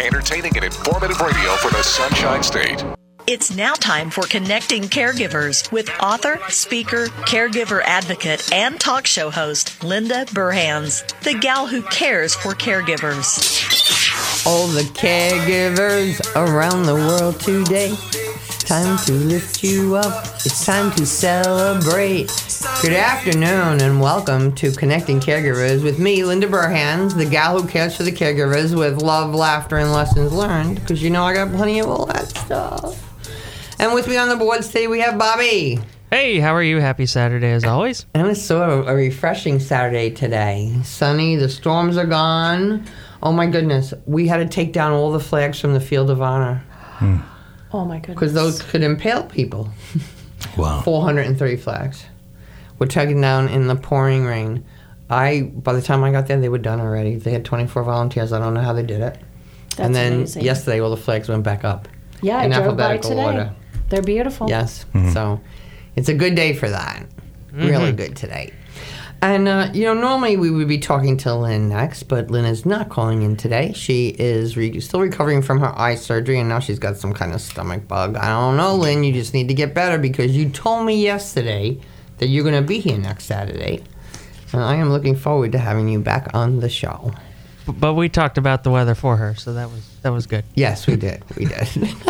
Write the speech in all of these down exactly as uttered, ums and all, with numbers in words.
Entertaining and informative radio for the Sunshine State. It's now time for Connecting Caregivers with author, speaker, caregiver advocate, and talk show host Linda Burhans, the gal who cares for caregivers. All the caregivers around the world today. It's time to lift you up. It's time to celebrate. Good afternoon and welcome to Connecting Caregivers with me, Linda Burhans, the gal who cares for the caregivers with love, laughter, and lessons learned. Because you know I got plenty of all that stuff. And with me on the board today we have Bobby. Hey, how are you? Happy Saturday as always. And it's sort of a refreshing Saturday today. Sunny, the storms are gone. Oh my goodness, we had to take down all the flags from the Field of Honor. Hmm. Oh my goodness. Because those could impale people. Wow. four hundred thirty flags. We're taken down in the pouring rain. I, by the time I got there, they were done already. They had twenty-four volunteers. I don't know how they did it. That's and then amazing. yesterday, all the flags went back up. Yeah, in I drove by alphabetical today. order. They're beautiful. Yes. Mm-hmm. So it's a good day for that. Mm-hmm. Really good today. And, uh, you know, normally we would be talking to Lynn next, but Lynn is not calling in today. She is re- still recovering from her eye surgery, and now she's got some kind of stomach bug. I don't know, Lynn. You just need to get better because you told me yesterday that you're going to be here next Saturday. And I am looking forward to having you back on the show. But we talked about the weather for her, so that was that was good. Yes, we did. We did.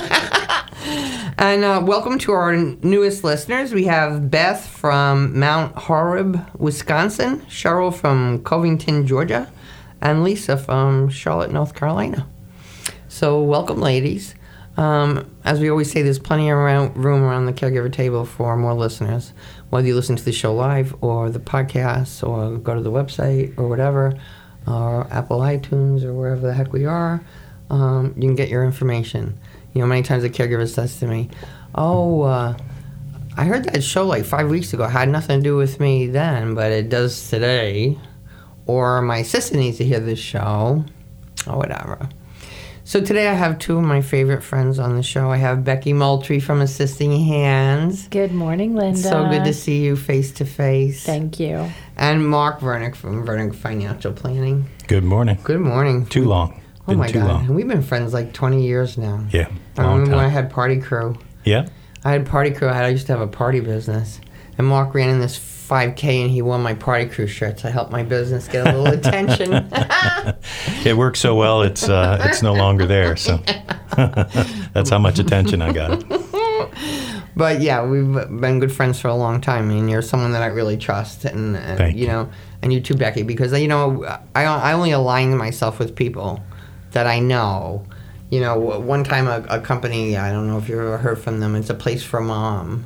And uh, welcome to our newest listeners. We have Beth from Mount Horeb, Wisconsin, Cheryl from Covington, Georgia, and Lisa from Charlotte, North Carolina. So welcome, ladies. Um, as we always say, there's plenty of around, room around the caregiver table for more listeners. Whether you listen to the show live or the podcast or go to the website or whatever, or Apple iTunes or wherever the heck we are, um, you can get your information. You know, many times a caregiver says to me, oh, uh, I heard that show like five weeks ago. It had nothing to do with me then, but it does today. Or my sister needs to hear this show, or whatever. So today I have two of my favorite friends on the show. I have Becky Moultrie from Assisting Hands. Good morning, Linda. So good to see you face to face. Thank you. And Mark Vernick from Vernick Financial Planning. Good morning. Good morning. Too long. Oh Been my too God. long. And we've been friends like twenty years now. Yeah. I Long remember when I time. had Party Crew. Yeah. I had Party Crew. I, had, I used to have a party business. And Mark ran in this five K and he wore my Party Crew shirts. I helped my business get a little attention. It worked so well, it's uh, it's no longer there. So that's how much attention I got. But yeah, we've been good friends for a long time, and you're someone that I really trust, and, and Thank you you. know, and you too, Becky, because you know, I I only align myself with people that I know. You know, one time a, a company, I don't know if you've ever heard from them. It's a Place for Mom,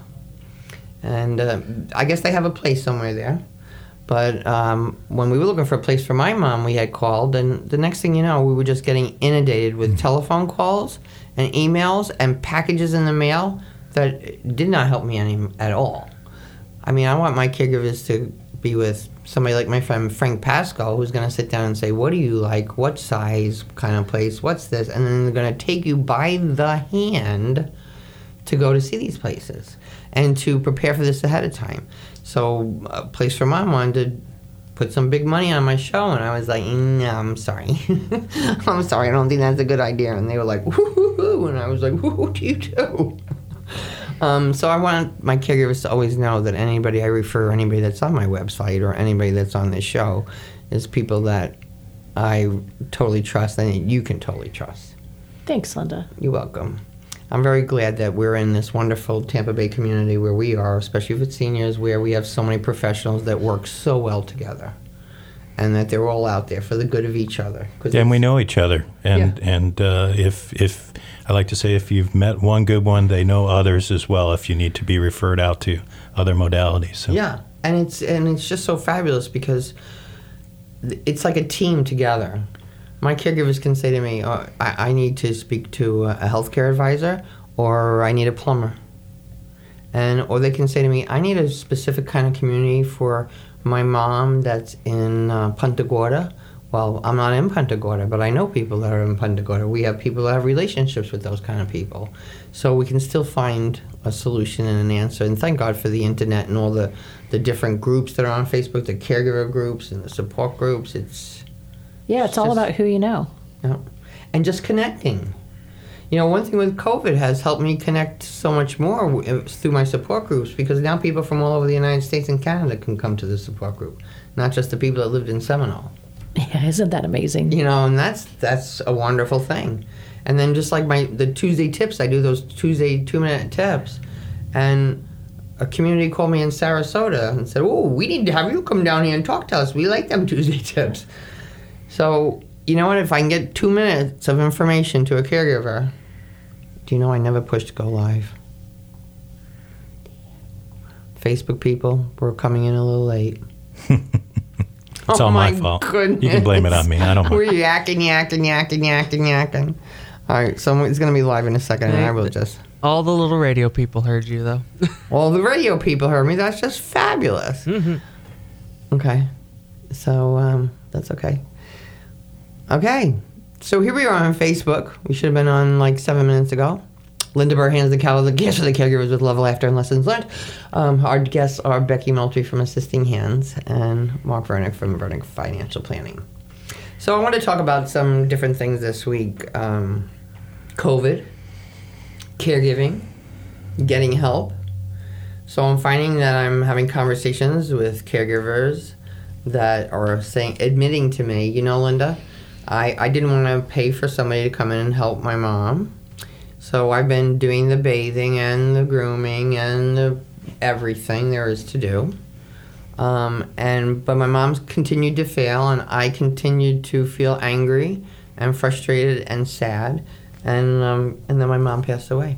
and uh, I guess they have a place somewhere there. But um, when we were looking for a place for my mom, we had called, and the next thing you know, we were just getting inundated with telephone calls and emails and packages in the mail that did not help me any at all. I mean, I want my caregivers to be with somebody like my friend Frank Pasco, who's going to sit down and say, what do you like, what size kind of place, what's this? And then they're going to take you by the hand to go to see these places and to prepare for this ahead of time. So a Place for Mom wanted to put some big money on my show, and I was like, no, I'm sorry. I'm sorry, I don't think that's a good idea. And they were like, woo-hoo-hoo, and I was like, what do you do? Um, so I want my caregivers to always know that anybody I refer, anybody that's on my website or anybody that's on this show is people that I totally trust and you can totally trust. Thanks, Linda. You're welcome. I'm very glad that we're in this wonderful Tampa Bay community where we are, especially with seniors, where we have so many professionals that work so well together and that they're all out there for the good of each other. And we know each other. And Yeah. and uh, if if I like to say, if you've met one good one, they know others as well if you need to be referred out to other modalities. So. Yeah, and it's and it's just so fabulous because it's like a team together. My caregivers can say to me, oh, I, I need to speak to a healthcare advisor, or I need a plumber. And or they can say to me, I need a specific kind of community for my mom that's in uh, Punta Gorda. Well, I'm not in Punta Gorda, but I know people that are in Punta Gorda. We have people that have relationships with those kind of people. So we can still find a solution and an answer. And thank God for the internet and all the, the different groups that are on Facebook, the caregiver groups and the support groups. It's Yeah, it's all just- about who you know. Yeah. and just connecting. You know, one thing with COVID has helped me connect so much more w- through my support groups, because now people from all over the United States and Canada can come to the support group, not just the people that lived in Seminole. Yeah, isn't that amazing? You know, and that's that's a wonderful thing. And then just like my the Tuesday tips, I do those Tuesday two-minute tips, and a community called me in Sarasota and said, "Oh, we need to have you come down here and talk to us. We like them Tuesday tips." So, you know what? If I can get two minutes of information to a caregiver, do you know I never pushed go live? Facebook people were coming in a little late. It's Oh all my, my fault. goodness. You can blame it on me. I don't We're mind. yakking, yakking, yakking, yakking, yakking. All right, so it's going to be live in a second, and I will just... All the little radio people heard you, though. Well, the radio people heard me. That's just fabulous. Mhm. Okay. So, um, that's okay. Okay. So here we are on Facebook. We should have been on like seven minutes ago. Linda Burhan's the Cal, the guest for the caregivers with love, laughter, and lessons learned. Um, our guests are Becky Moultrie from Assisting Hands and Mark Vernick from Vernick Financial Planning. So I want to talk about some different things this week. Um, COVID, caregiving, getting help. So I'm finding that I'm having conversations with caregivers that are saying, admitting to me, you know, Linda, I, I didn't want to pay for somebody to come in and help my mom. So I've been doing the bathing and the grooming and the everything there is to do. Um, and but my mom's continued to fail, and I continued to feel angry and frustrated and sad. And um, and then my mom passed away.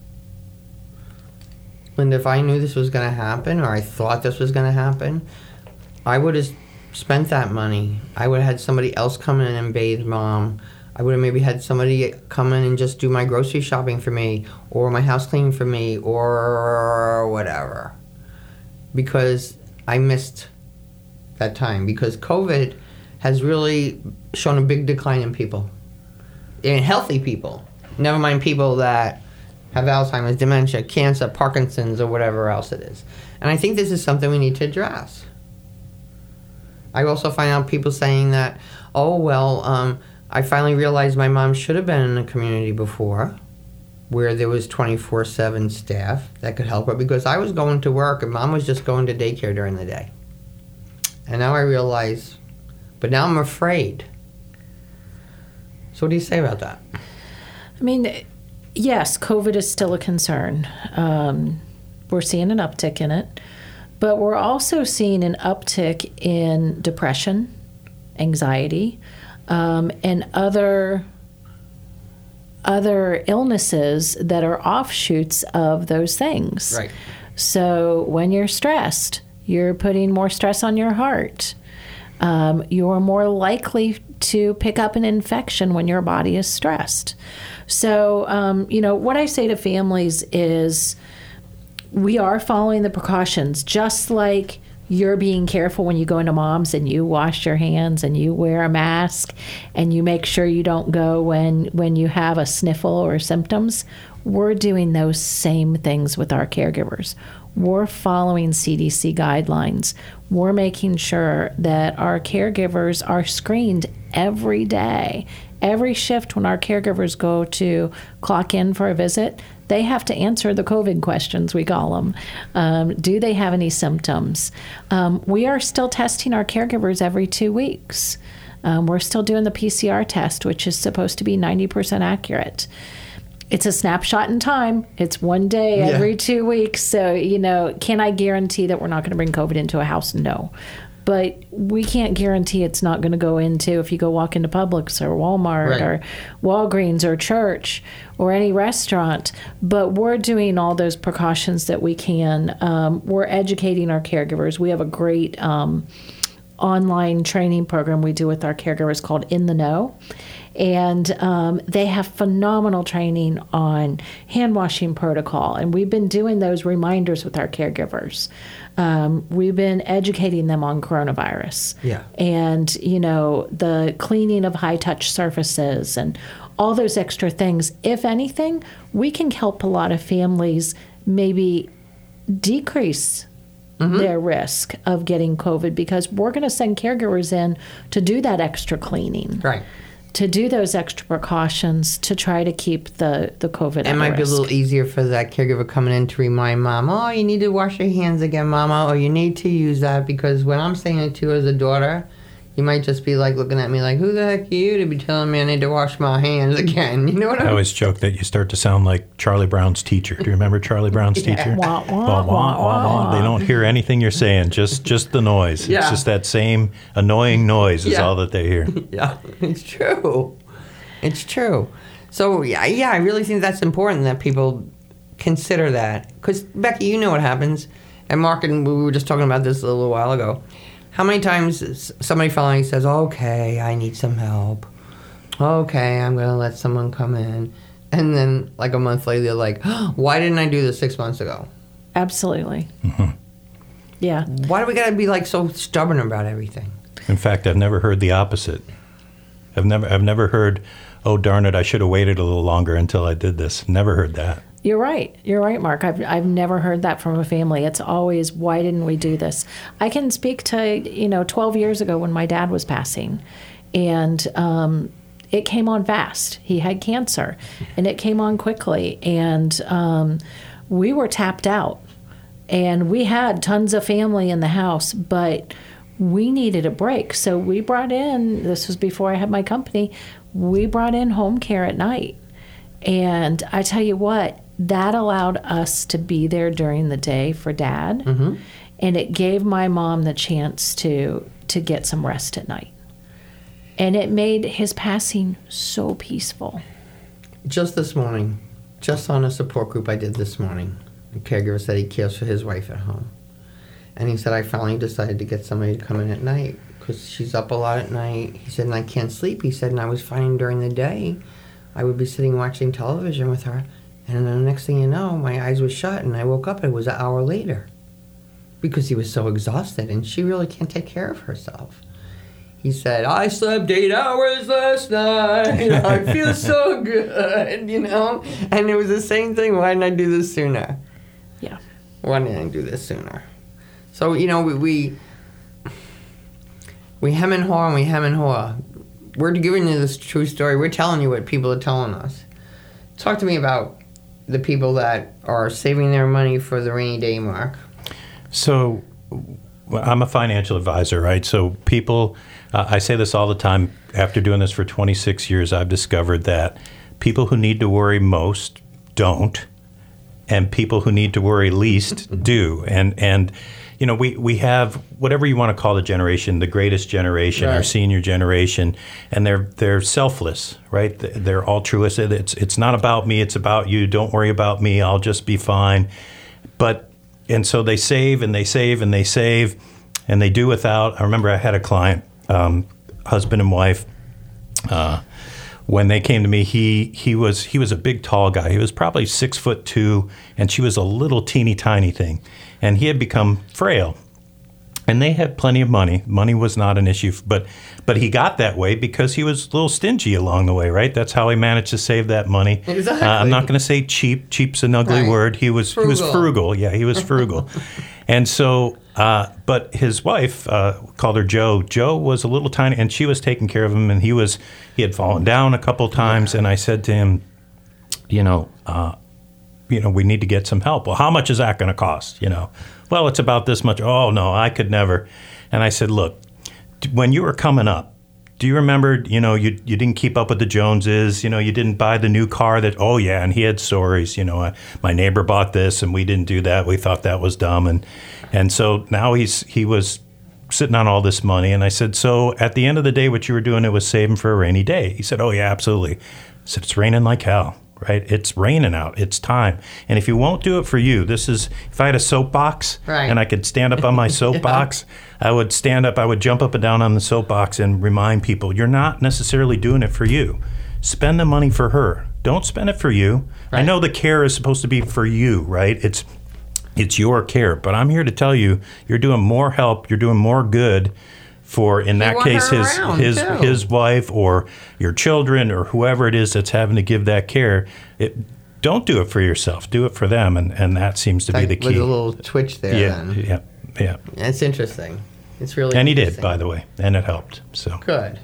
Linda, if I knew this was going to happen, or I thought this was going to happen, I would have spent that money. I would have had somebody else come in and bathe mom. I would have maybe had somebody come in and just do my grocery shopping for me, or my house cleaning for me, or whatever. Because I missed that time. Because COVID has really shown a big decline in people. In healthy people. Never mind people that have Alzheimer's, dementia, cancer, Parkinson's, or whatever else it is. And I think this is something we need to address. I also find out people saying that, oh, well, um, I finally realized my mom should have been in a community before where there was twenty-four seven staff that could help her, because I was going to work and mom was just going to daycare during the day. And now I realize, but now I'm afraid. So what do you say about that? I mean, yes, COVID is still a concern. Um, we're seeing an uptick in it, but we're also seeing an uptick in depression, anxiety, um, and other other illnesses that are offshoots of those things. Right. So when you're stressed, you're putting more stress on your heart. Um, you're more likely to pick up an infection when your body is stressed. So, um, you know, what I say to families is we are following the precautions, just like you're being careful when you go into mom's and you wash your hands and you wear a mask and you make sure you don't go when, when you have a sniffle or symptoms. We're doing those same things with our caregivers. We're following C D C guidelines. We're making sure that our caregivers are screened every day. Every shift when our caregivers go to clock in for a visit, they have to answer the COVID questions, we call them. Um, do they have any symptoms? Um, we are still testing our caregivers every two weeks. Um, we're still doing the P C R test, which is supposed to be ninety percent accurate. It's a snapshot in time. It's one day Yeah. every two weeks. So, you know, can I guarantee that we're not going to bring COVID into a house? No. But we can't guarantee it's not going to go into, if you go walk into Publix or Walmart Right. or Walgreens or church or any restaurant. But we're doing all those precautions that we can. Um, we're educating our caregivers. We have a great um, online training program we do with our caregivers called In the Know. And um, they have phenomenal training on hand washing protocol. And we've been doing those reminders with our caregivers. Um, we've been educating them on coronavirus. Yeah. And, you know, the cleaning of high touch surfaces and all those extra things. If anything, we can help a lot of families maybe decrease Mm-hmm. their risk of getting COVID, because we're going to send caregivers in to do that extra cleaning. Right. to do those extra precautions to try to keep the, the COVID It at might be a risk. little easier for that caregiver coming in to remind mom, oh, you need to wash your hands again, mama, or you need to use that, because when I'm saying it to you as a daughter, you might just be like looking at me like, who the heck are you to be telling me I need to wash my hands again? You know what I I mean? always joke that you start to sound like Charlie Brown's teacher. Do you remember Charlie Brown's Yeah. teacher? Wah, wah, Wah, wah, wah, wah, wah. wah. They don't hear anything you're saying, just just the noise. Yeah. It's just that same annoying noise is Yeah. all that they hear. Yeah, it's true. It's true. So, yeah, yeah, I really think that's important that people consider that. Because, Becky, you know what happens. And Mark and we were just talking about this a little while ago. How many times s- somebody finally says, okay, I need some help. Okay, I'm going to let someone come in. And then, like, a month later, they're like, oh, why didn't I do this six months ago? Absolutely. Mm-hmm. Yeah. Why do we got to be, like, so stubborn about everything? In fact, I've never heard the opposite. I've never I've never heard, oh, darn it, I should have waited a little longer until I did this. Never heard that. You're right. You're right, Mark. I've, I've never heard that from a family. It's always, why didn't we do this? I can speak to, you know, twelve years ago when my dad was passing, and um, it came on fast. He had cancer, and it came on quickly, and um, we were tapped out. And we had tons of family in the house, but we needed a break. So we brought in, this was before I had my company, we brought in home care at night. And I tell you what, that allowed us to be there during the day for Dad. Mm-hmm. And it gave my mom the chance to to get some rest at night. And it made his passing so peaceful. Just this morning, just on a support group I did this morning, a caregiver said he cares for his wife at home. And he said, I finally decided to get somebody to come in at night because she's up a lot at night. He said, and I can't sleep. He said, and I was finding during the day, I would be sitting watching television with her. And then the next thing you know, my eyes were shut and I woke up. It was an hour later because he was so exhausted and she really can't take care of herself. He said, I slept eight hours last night. I feel so good, you know? And it was the same thing. Why didn't I do this sooner? Yeah. Why didn't I do this sooner? So, you know, we we, we hem and haw and we hem and haw. We're giving you this true story. We're telling you what people are telling us. Talk to me about the people that are saving their money for the rainy day, Mark. So well, I'm a financial advisor, right? So people, uh, I say this all the time. After doing this for twenty-six years, I've discovered that people who need to worry most don't, and people who need to worry least do. And and you know, we, we have whatever you want to call the generation, the greatest generation, our Right. senior generation, and they're they're selfless, right? They're altruistic. It's it's not about me, it's about you. Don't worry about me. I'll just be fine. But and so they save and they save and they save and they do without. I remember I had a client, um, husband and wife. Uh, when they came to me, he he was he was a big, tall guy. He was probably six foot two, and she was a little teeny tiny thing. And he had become frail. And they had plenty of money. Money was not an issue, but but he got that way because he was a little stingy along the way, right? That's how he managed to save that money. Exactly. Uh, I'm not going to say cheap. Cheap's an ugly Right. word. He was he was Frugal. frugal. Yeah, he was frugal. And so, uh, but his wife uh, called her Joe. Joe was a little tiny, and she was taking care of him. And he was he had fallen down a couple times. And I said to him, you know, uh, you know, we need to get some help. Well, how much is that going to cost? You know, well, it's about this much. Oh no, I could never. And I said, look, d- when you were coming up, do you remember, you know, you you didn't keep up with the Joneses, you know, you didn't buy the new car that, oh yeah, and he had stories, you know, I, my neighbor bought this and we didn't do that. We thought that was dumb. And and so now he's he was sitting on all this money. And I said, so at the end of the day, what you were doing, it was saving for a rainy day. He said, oh yeah, absolutely. I said, it's raining like hell, right? It's raining out. It's time. And if you won't do it for you, this is, if I had a soapbox Right. and I could stand up on my soapbox, I would stand up, I would jump up and down on the soapbox and remind people, you're not necessarily doing it for you. Spend the money for her. Don't spend it for you. I Right. know the care is supposed to be for you, right? It's it's your care. But I'm here to tell you, you're doing more help, you're doing more good for, in that want case, her his around, his too. his wife or your children or whoever it is that's having to give that care. It, don't do it for yourself. Do it for them, and, and that seems to be Like, the with key. a little twitch there yeah, then. yeah, yeah. It's interesting. It's really And he did, interesting. by the way, and it helped. So Good.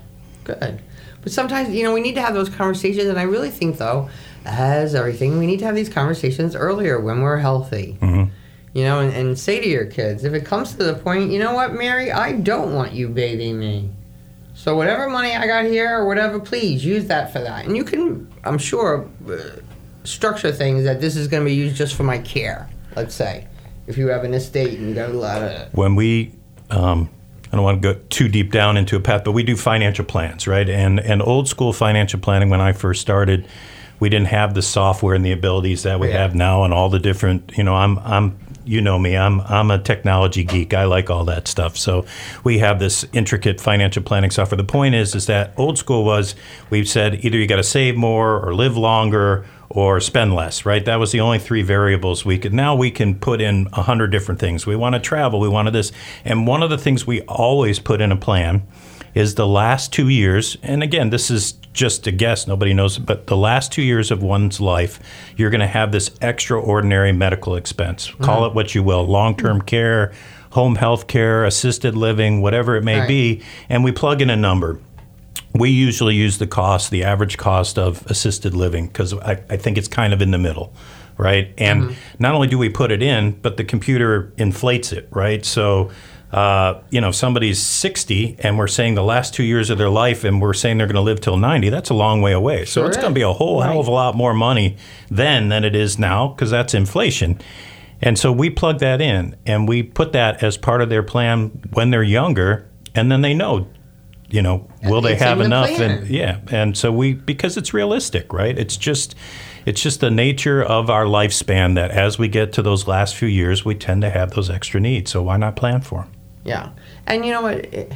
good. But sometimes, you know, we need to have those conversations, and I really think, though, as everything, we need to have these conversations earlier when we're healthy. Mm-hmm. You know, and, and say to your kids, if it comes to the point, you know what, Mary, I don't want you bathing me. So whatever money I got here or whatever, please use that for that. And you can, I'm sure, uh, structure things that this is going to be used just for my care, let's say. If you have an estate and you got a lot of... When we... Um, I don't want to go too deep down into a path, but we do financial plans, right? And and old school financial planning, when I first started, we didn't have the software and the abilities that we Yeah. have now, and all the different. You know, I'm I'm you know me, I'm I'm a technology geek. I like all that stuff. So we have this intricate financial planning software. The point is, is that old school was we said either you got to save more or live longer or spend less, right? That was the only three variables we could. Now we can put in a hundred different things. We want to travel, we wanted this. And one of the things we always put in a plan is the last two years, and again, this is just a guess, nobody knows, but the last two years of one's life, you're going to have this extraordinary medical expense. Mm-hmm. Call it what you will, long-term care, home health care, assisted living, whatever it may right. be, and we plug in a number. We usually use the cost, the average cost of assisted living, because I, I think it's kind of in the middle, right? And mm-hmm. not only do we put it in, but the computer inflates it, right? So, uh, you know, if somebody's sixty and we're saying the last two years of their life and we're saying they're going to live till ninety, that's a long way away. So sure it's is. going to be a whole right. hell of a lot more money then than it is now, because that's inflation. And so we plug that in, and we put that as part of their plan when they're younger, and then they know, you know, will they It's have in the enough? plan. And yeah, and so we, because it's realistic, right? It's just, it's just the nature of our lifespan that as we get to those last few years, we tend to have those extra needs. So why not plan for them? Yeah. And you know what? It,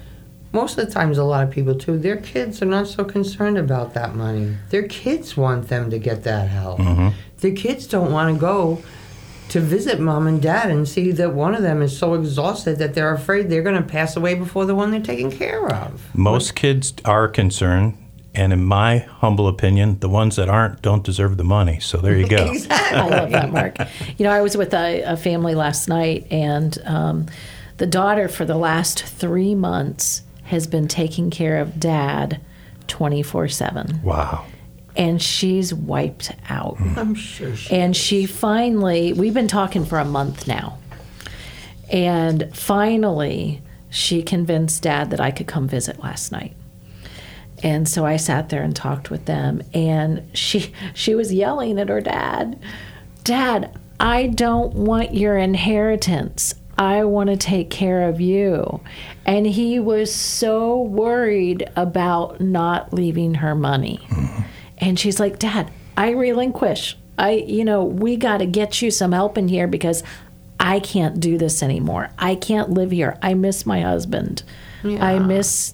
most of the times, a lot of people, too, their kids are not so concerned about that money. Their kids want them to get that help. Mm-hmm. Their kids don't want to go to visit mom and dad and see that one of them is so exhausted that they're afraid they're going to pass away before the one they're taking care of. Most kids are concerned, and in my humble opinion, the ones that aren't don't deserve the money. So there you go. Exactly. I love that, Mark. You know, I was with a, a family last night, and um, the daughter for the last three months has been taking care of dad twenty-four seven. Wow. And she's wiped out. I'm sure she And she finally, we've been talking for a month now. And finally, she convinced Dad that I could come visit last night. And so I sat there and talked with them. And she she was yelling at her dad, Dad, I don't want your inheritance. I want to take care of you. And he was so worried about not leaving her money. Mm-hmm. And she's like, Dad, I relinquish. I, you know, we got to get you some help in here because I can't do this anymore. I can't live here. I miss my husband. Yeah. I miss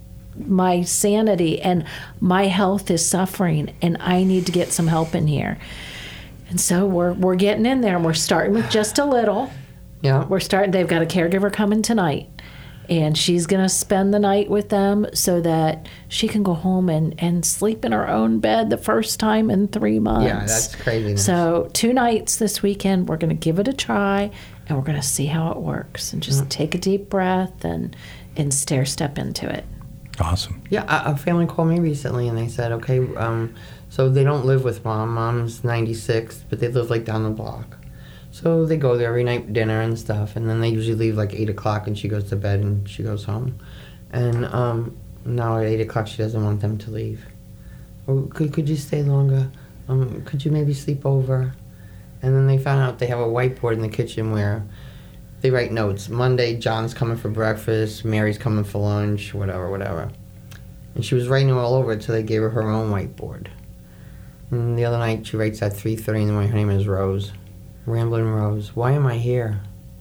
my sanity, and my health is suffering, and I need to get some help in here. And so we're we're getting in there, and we're starting with just a little. Yeah. We're starting. They've got a caregiver coming tonight. And she's going to spend the night with them so that she can go home and, and sleep in her own bed the first time in three months. Yeah, that's craziness. So two nights this weekend, we're going to give it a try, and we're going to see how it works. And just mm. take a deep breath and, and stair step into it. Awesome. Yeah, a, a family called me recently, and they said, okay, um, so they don't live with mom. Mom's ninety-six, but they live like down the block. So they go there every night for dinner and stuff, and then they usually leave like eight o'clock, and she goes to bed and she goes home. And um, now at eight o'clock, she doesn't want them to leave. Oh, could could you stay longer? Um, could you maybe sleep over? And then they found out they have a whiteboard in the kitchen where they write notes. Monday, John's coming for breakfast. Mary's coming for lunch. Whatever, whatever. And she was writing all over it, so they gave her her own whiteboard. And the other night, she writes at three thirty in the morning. Her name is Rose. Ramblin' Rose. Why am I here?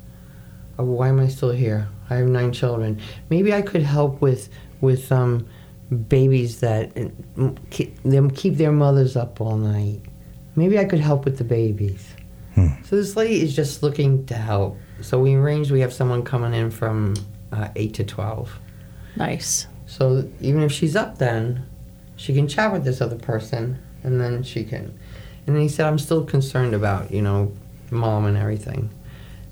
Oh, why am I still here? I have nine children. Maybe I could help with with um, babies that keep, them keep their mothers up all night. Maybe I could help with the babies. Hmm. So this lady is just looking to help. So we arranged. We have someone coming in from uh, eight to twelve. Nice. So even if she's up, then she can chat with this other person, and then she can. And then he said, I'm still concerned about, you know, mom and everything.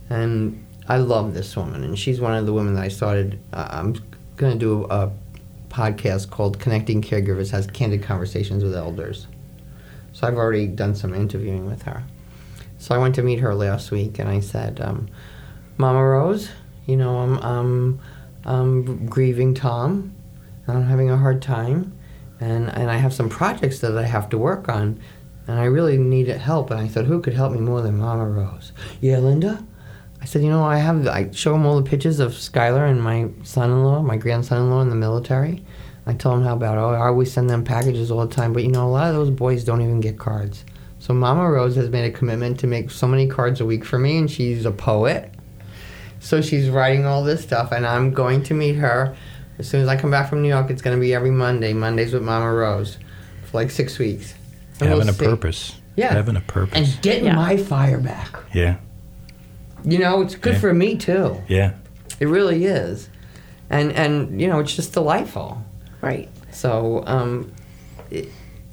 And I love this woman, and she's one of the women that I started. Uh, I'm going to do a podcast called Connecting Caregivers, has candid conversations with elders. So I've already done some interviewing with her. So I went to meet her last week, and I said, um, Mama Rose, you know, I'm, I'm, I'm grieving Tom, and I'm having a hard time, and, and I have some projects that I have to work on, and I really need help. And I said, who could help me more than Mama Rose? Yeah, Linda? I said, you know, I have, I show him all the pictures of Skylar and my son-in-law, my grandson-in-law in the military. I told him how about, oh, I always send them packages all the time, but you know, a lot of those boys don't even get cards. So Mama Rose has made a commitment to make so many cards a week for me, and she's a poet. So she's writing all this stuff, and I'm going to meet her. As soon as I come back from New York, it's going to be every Monday, Mondays with Mama Rose, for like six weeks. And Having we'll a see. purpose. Yeah. Having a purpose. And getting Yeah. my fire back. Yeah. You know, it's good Yeah. for me, too. Yeah. It really is. And, and you know, it's just delightful. Right. So, um, it,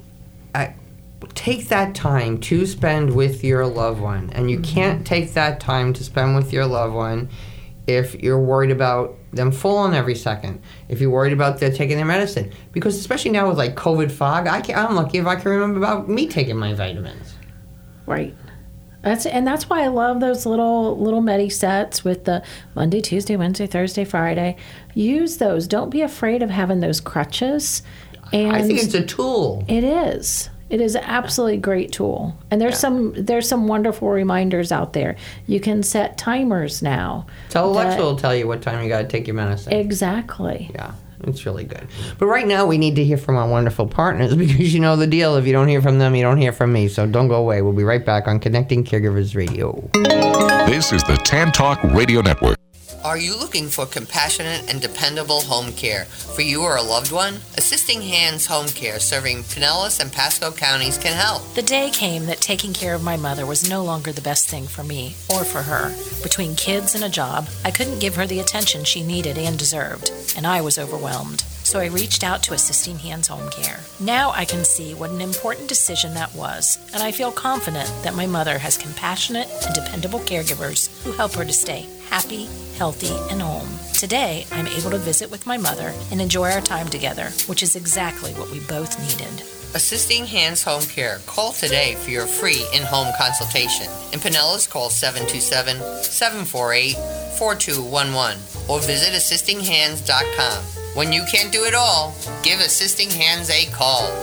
I, take that time to spend with your loved one. And you can't take that time to spend with your loved one if you're worried about them falling every second, if you're worried about them taking their medicine. Because especially now with like COVID fog, I can, I'm lucky if I can remember about me taking my vitamins. Right. That's and that's why I love those little little medi sets with the Monday, Tuesday, Wednesday, Thursday, Friday. Use those. Don't be afraid of having those crutches. And I think it's a tool. it is. It is an absolutely great tool. And there's Yeah. some there's some wonderful reminders out there. You can set timers now. Tell Alexa that- will tell you what time you got to take your medicine. Exactly. Yeah, it's really good. But right now, we need to hear from our wonderful partners because you know the deal. If you don't hear from them, you don't hear from me. So don't go away. We'll be right back on Connecting Caregivers Radio. This is the Tan Talk Radio Network. Are you looking for compassionate and dependable home care for you or a loved one? Assisting Hands Home Care, serving Pinellas and Pasco counties, can help. The day came that taking care of my mother was no longer the best thing for me or for her. Between kids and a job, I couldn't give her the attention she needed and deserved, and I was overwhelmed. So I reached out to Assisting Hands Home Care. Now I can see what an important decision that was, and I feel confident that my mother has compassionate and dependable caregivers who help her to stay happy, healthy, and home. Today, I'm able to visit with my mother and enjoy our time together, which is exactly what we both needed. Assisting Hands Home Care. Call today for your free in-home consultation. In Pinellas, call seven two seven, seven four eight, four two one one or visit assisting hands dot com. When you can't do it all, give Assisting Hands a call.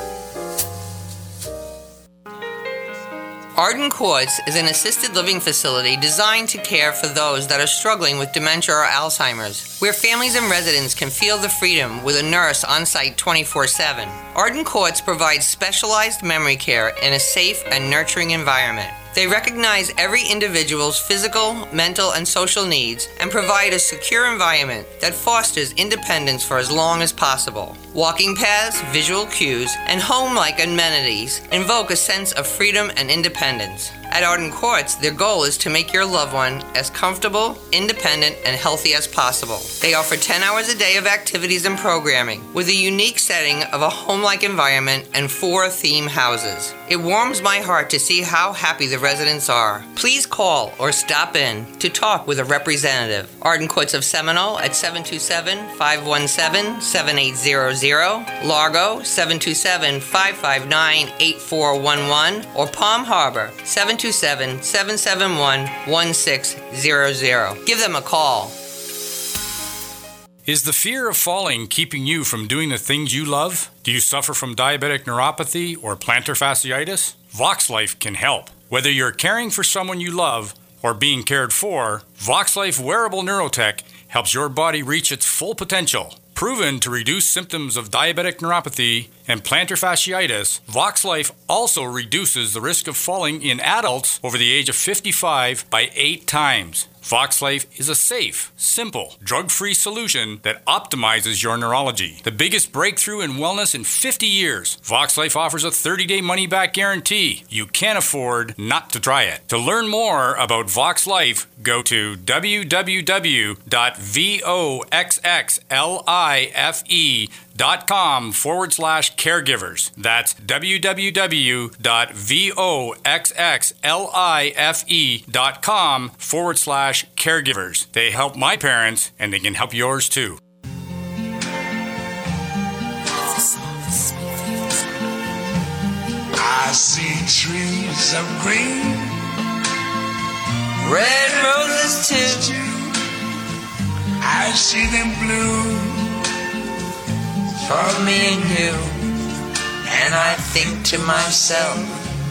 Arden Courts is an assisted living facility designed to care for those that are struggling with dementia or Alzheimer's, where families and residents can feel the freedom with a nurse on site twenty-four seven. Arden Courts provides specialized memory care in a safe and nurturing environment. They recognize every individual's physical, mental, and social needs and provide a secure environment that fosters independence for as long as possible. Walking paths, visual cues, and home-like amenities invoke a sense of freedom and independence. At Arden Courts, their goal is to make your loved one as comfortable, independent, and healthy as possible. They offer ten hours a day of activities and programming, with a unique setting of a home-like environment and four theme houses. It warms my heart to see how happy the residents are. Please call or stop in to talk with a representative. Arden Courts of Seminole at seven two seven, five one seven, seven eight zero zero, Largo seven two seven, five five nine, eight four one one, or Palm Harbor seven two seven, seven seven one, one six zero zero. Give them a call. Is the fear of falling keeping you from doing the things you love? Do you suffer from diabetic neuropathy or plantar fasciitis? VoxLife can help. Whether you're caring for someone you love or being cared for, VoxLife Wearable Neurotech helps your body reach its full potential. Proven to reduce symptoms of diabetic neuropathy and plantar fasciitis, VoxLife also reduces the risk of falling in adults over the age of fifty-five by eight times. VoxLife is a safe, simple, drug-free solution that optimizes your neurology. The biggest breakthrough in wellness in fifty years. VoxLife offers a thirty-day money-back guarantee. You can't afford not to try it. To learn more about VoxLife, go to w w w dot voxxlife.com forward slash caregivers. That's w w w dot voxxlife.com forward slash caregivers. They help my parents, and they can help yours too. I see trees of green, red roses too. I see them bloom for me and you. And I think to myself,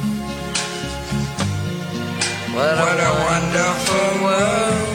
what, what a, a wonderful world.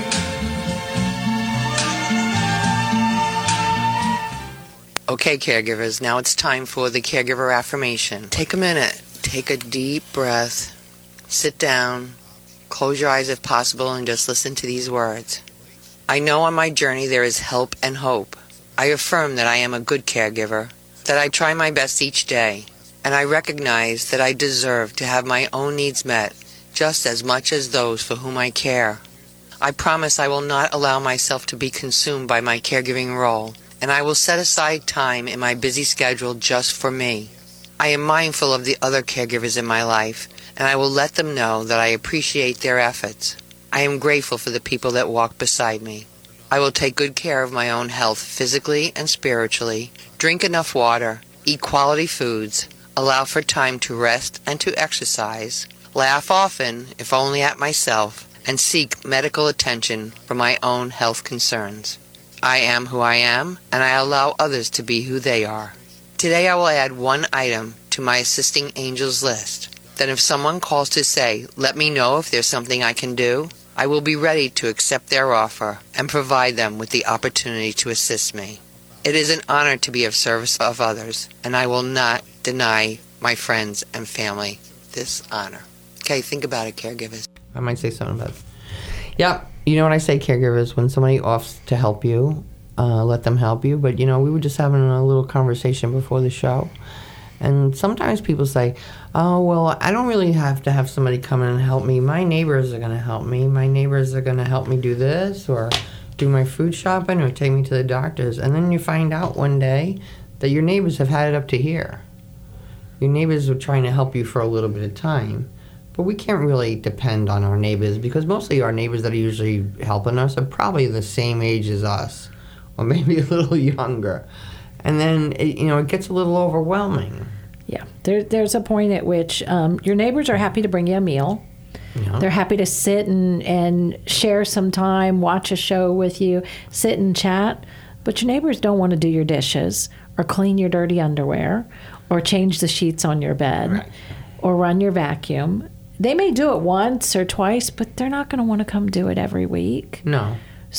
Okay, caregivers, now it's time for the caregiver affirmation. Take a minute, take a deep breath, sit down, close your eyes if possible, and just listen to these words. I know on my journey there is help and hope. I affirm that I am a good caregiver, that I try my best each day, and I recognize that I deserve to have my own needs met just as much as those for whom I care. I promise I will not allow myself to be consumed by my caregiving role, and I will set aside time in my busy schedule just for me. I am mindful of the other caregivers in my life, and I will let them know that I appreciate their efforts. I am grateful for the people that walk beside me. I will take good care of my own health physically and spiritually, drink enough water, eat quality foods, allow for time to rest and to exercise, laugh often, if only at myself, and seek medical attention for my own health concerns. I am who I am, and I allow others to be who they are. Today I will add one item to my assisting angels list. Then if someone calls to say, let me know if there's something I can do, I will be ready to accept their offer and provide them with the opportunity to assist me. It is an honor to be of service of others, and I will not deny my friends and family this honor. Okay, think about it, caregivers. I might say something about it. Yep. You know what I say, caregivers, when somebody offers to help you, uh, let them help you. But, you know, we were just having a little conversation before the show. And sometimes people say, oh, well, I don't really have to have somebody come in and help me. My neighbors are going to help me. My neighbors are going to help me do this or do my food shopping or take me to the doctors. And then you find out one day that your neighbors have had it up to here. Your neighbors are trying to help you for a little bit of time. But we can't really depend on our neighbors because mostly our neighbors that are usually helping us are probably the same age as us or maybe a little younger. And then, it, you know, it gets a little overwhelming. Yeah. There, there's a point at which um, your neighbors are happy to bring you a meal. Yeah. They're happy to sit and, and share some time, watch a show with you, sit and chat. But your neighbors don't want to do your dishes or clean your dirty underwear or change the sheets on your bed right. or run your vacuum. They may do it once or twice, but they're not going to want to come do it every week. No.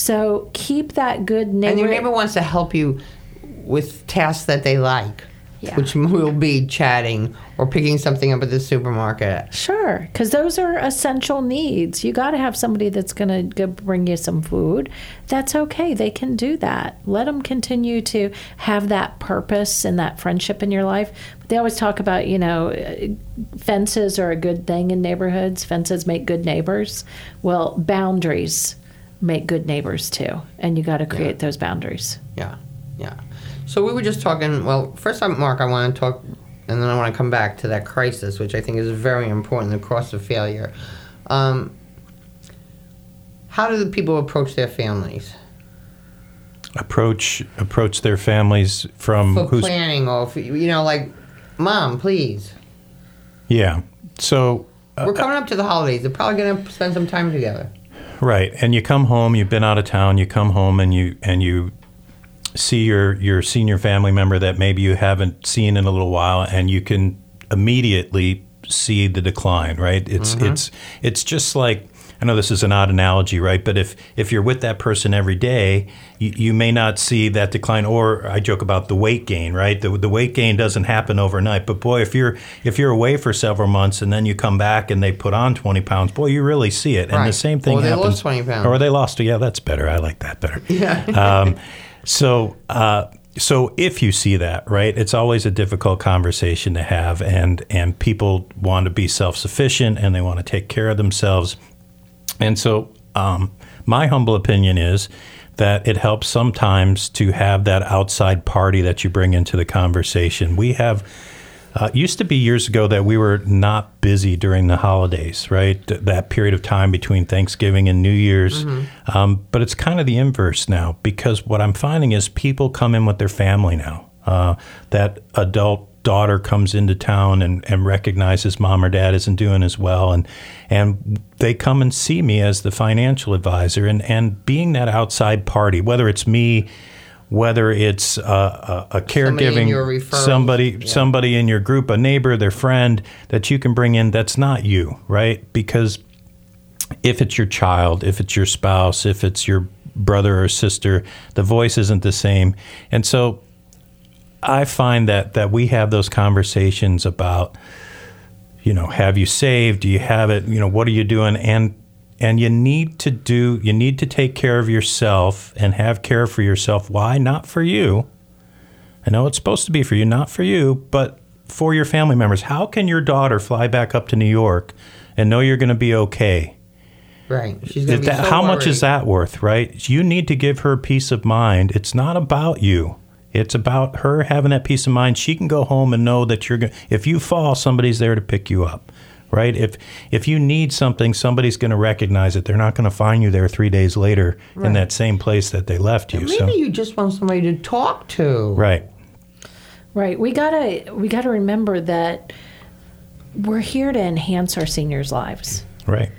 So keep that good neighbor. And your neighbor wants to help you with tasks that they like, yeah. which will be chatting or picking something up at the supermarket. Sure, because those are essential needs. You got to have somebody that's going to bring you some food. That's okay. They can do that. Let them continue to have that purpose and that friendship in your life. But they always talk about, you know, fences are a good thing in neighborhoods. Fences make good neighbors. Well, boundaries make good neighbors too. And you got to create yeah. those boundaries. Yeah, yeah. So we were just talking, well, first, Mark, I want to talk, and then I want to come back to that crisis, which I think is very important, the cross of failure. Um, how do the people approach their families? Approach approach their families from For who's planning, or, for, you know, like, Mom, please. Yeah. So uh, we're coming up to the holidays. They're probably going to spend some time together. Right. And you come home, you've been out of town, you come home and you and you see your, your senior family member that maybe you haven't seen in a little while, and you can immediately see the decline, right? It's mm-hmm. it's it's just like, I know this is an odd analogy, right? But if, if you're with that person every day, you, you may not see that decline. Or I joke about the weight gain, right? The the weight gain doesn't happen overnight. But boy, if you're if you're away for several months and then you come back and they put on twenty pounds, boy, you really see it. And right. the same thing or they happens. lost twenty pounds. Or they lost. Yeah, that's better. I like that better. Yeah. um, so. Uh, So if you see that, right, it's always a difficult conversation to have, and, and people want to be self-sufficient and they want to take care of themselves. And so um, my humble opinion is that it helps sometimes to have that outside party that you bring into the conversation. We have, uh, used to be years ago that we were not busy during the holidays, right? Th- that period of time between Thanksgiving and New Year's. Mm-hmm. Um, but it's kind of the inverse now, because what I'm finding is people come in with their family now. Uh, that adult daughter comes into town and, and recognizes mom or dad isn't doing as well, and and they come and see me as the financial advisor, and, and being that outside party, whether it's me, whether it's uh, a, a caregiving, somebody, somebody, yeah. somebody in your group, a neighbor, their friend that you can bring in, that's not you, right? Because if it's your child, if it's your spouse, if it's your brother or sister, the voice isn't the same. And so I find that that we have those conversations about, you know, have you saved? Do you have it? You know, what are you doing? And and you need to do, you need to take care of yourself and have care for yourself. Why? Not for you. I know it's supposed to be for you, not for you, but for your family members. How can your daughter fly back up to New York and know you're going to be okay? Right. She's gonna be that, so how much worried. is that worth, right? You need to give her peace of mind. It's not about you. It's about her having that peace of mind. She can go home and know that you're going. If you fall, somebody's there to pick you up, right? If if you need something, somebody's going to recognize it. They're not going to find you there three days later right. in that same place that they left you. And maybe so. you just want somebody to talk to. Right. Right. We gotta we gotta remember that we're here to enhance our seniors' lives. Right.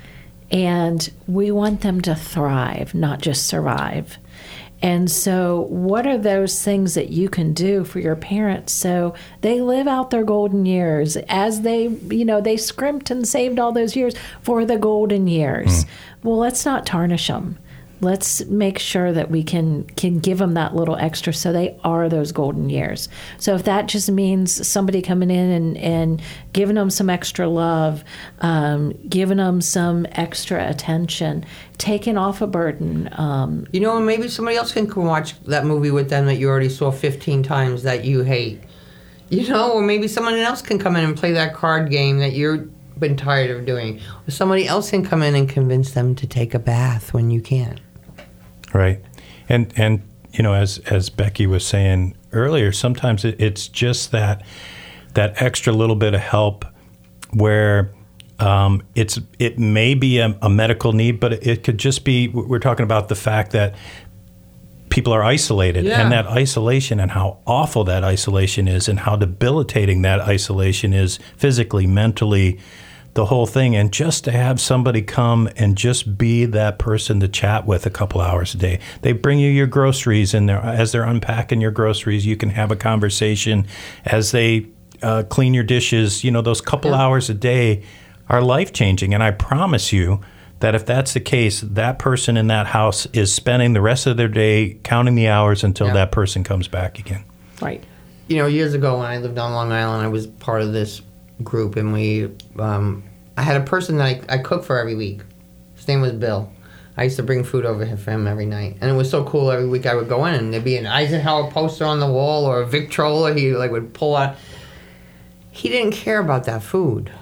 And we want them to thrive, not just survive. And so what are those things that you can do for your parents so they live out their golden years as they, you know, they scrimped and saved all those years for the golden years. Mm. Well, let's not tarnish them. Let's make sure that we can can give them that little extra so they are those golden years. So if that just means somebody coming in and, and giving them some extra love, um, giving them some extra attention, taking off a burden. Um, you know, maybe somebody else can come watch that movie with them that you already saw fifteen times that you hate. You know, or maybe someone else can come in and play that card game that you've been tired of doing. Or somebody else can come in and convince them to take a bath when you can't. Right. And, and you know, as as Becky was saying earlier, sometimes it, it's just that that extra little bit of help where um, it's it may be a, a medical need, but it, it could just be, we're talking about the fact that people are isolated yeah. and that isolation and how awful that isolation is and how debilitating that isolation is physically, mentally, the whole thing. And just to have somebody come and just be that person to chat with a couple hours a day. They bring you your groceries, and they're, as they're unpacking your groceries, you can have a conversation. As they uh, clean your dishes, you know, those couple yeah. hours a day are life-changing. And I promise you that if that's the case, that person in that house is spending the rest of their day counting the hours until yeah. that person comes back again. Right. You know, years ago when I lived on Long Island, I was part of this group, and we um, I had a person that I, I cooked for every week. His name was Bill. I used to bring food over here for him every night, and it was so cool. Every week I would go in and there'd be an Eisenhower poster on the wall or a Victrola. He like would pull out. He didn't care about that food.